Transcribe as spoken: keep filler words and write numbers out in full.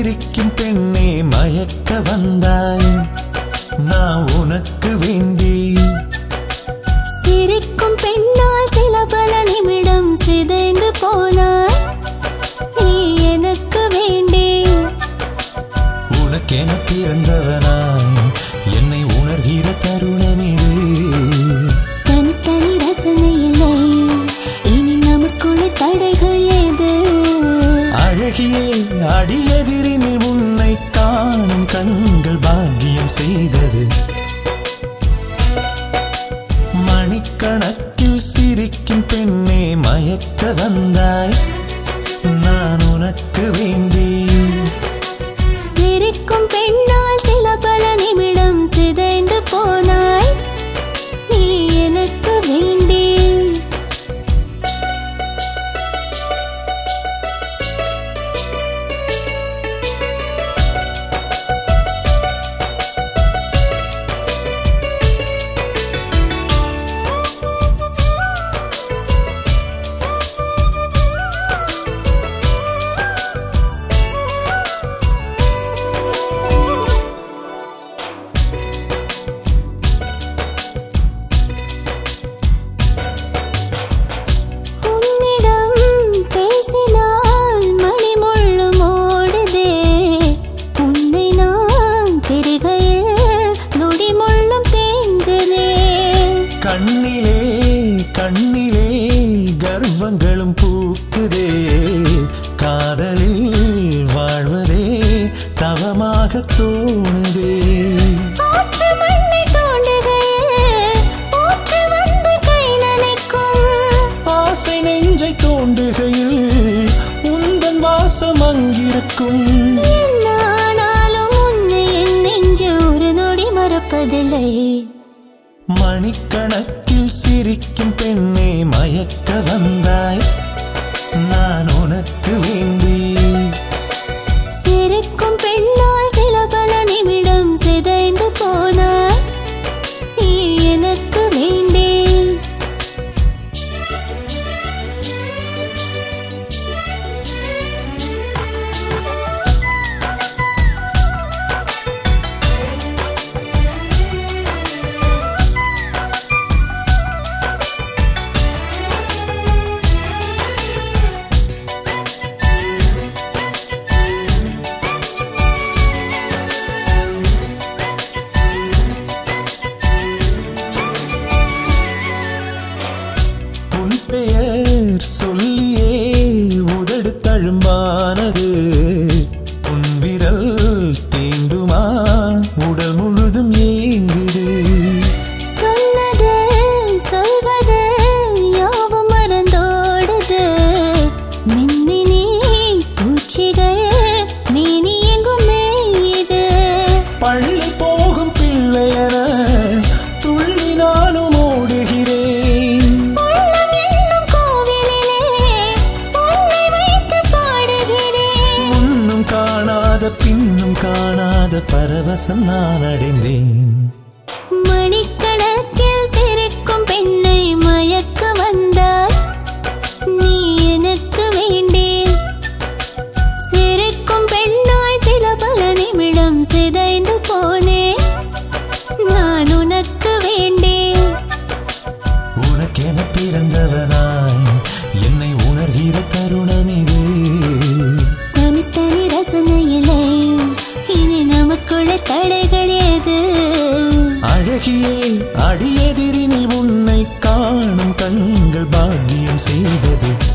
சிரிக்கும் பெண்ணே மயக்க வந்தாய் நான் உனக்கு வேண்டி சிரிக்கும் பெண்ணால் சில பல நிமிடம் சிதைந்து போனாய் நீ எனக்கு வேண்டி உனக்கென பிறந்தவனாய் என்னை உணர்கிற தருணம் இது தனித்தனி ரசனை இல்லை இனி நமக்குள்ள தடைகள் ஏது அழகியே அடியெதிரினில் உன்னை காணும் கண்கள் பாக்கியம் செய்தது மணிக்கணக்கில் சிரிக்கும் பெண்ணே மயக்க வந்தாய் நான் உனக்கு வேண்டி சிரிக்கும் பெண்ணால் சில பல நிமிடம் சிதைந்து போனாய் நீ எனக்கு வேண்டி கண்ணிலே கண்ணிலே கர்வங்களும் பூக்குதே காதலில் வாழ்வதே தவமாக தோணுதே ஆசை நெஞ்சை தோண்டுகையில் உந்தன் வாசம் அங்கிருக்கும் உன்னை நெஞ்சு ஒரு நொடி மறப்பதில்லை மணிக்கணக்கில் சிரிக்கும் பெண்ணே மயக்க வந்தாய் நான் உனக்கு வேண்டி சிரிக்கும் பெண்ணால் சில பல நிமிடம் சிதைந்து போனாய் நீ எனக்கு வேண்டி பெயர் சொல்லியே உதடு தழும்பானது உன் விரல் தீண்டுமா உடல் முழுதும் ஏங்குது சொன்னது சொல்வது யாவும் மறந்தோடுது மின்மினி பூச்சிகள் மீனி எங்கும் மேயுது பள்ளி போகும் பிள்ளையன துள்ளி நானும் ஓடுகிறேன் பின்னும் காணாத பரவசம் நான் அடைந்தேன் மணிக்கணக்கில் சிரிக்கும் பெண்ணை மயக்க வந்தாய் நீ எனக்கு வேண்டி சிரிக்கும் பெண்ணாய் சில பல நிமிடம் சிதைந்து போனேன் நான் உனக்கு வேண்டி உனக்கென பிறந்தவனாய் என்னை உணர்கிற தருணம் இது தனித்தனி ரசனையிலே இனி நமக்குள்ள தடைகள் ஏது அழகியே அடியெதிரினில் உன்னை காணும் கண்கள் பாக்கியம் செய்தது